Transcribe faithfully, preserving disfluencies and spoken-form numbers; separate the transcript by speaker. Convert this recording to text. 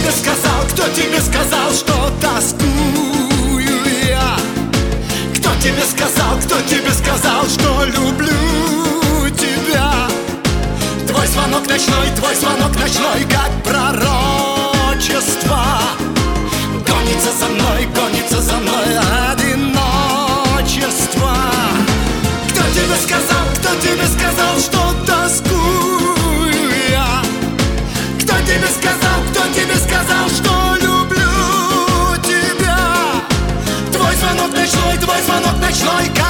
Speaker 1: тебе сказал, кто тебе сказал, что тоскую я? Кто тебе сказал, кто тебе сказал, что люблю тебя? Твой звонок ночной, твой звонок ночной, как пророчество. Гонится за мной, гонится за мной одиночество. Кто тебе сказал, кто тебе сказал, что тоскую я? Кто тебе сказал, кто тебе сказал, что люблю тебя? Твой звонок ночной, твой звонок ночной, как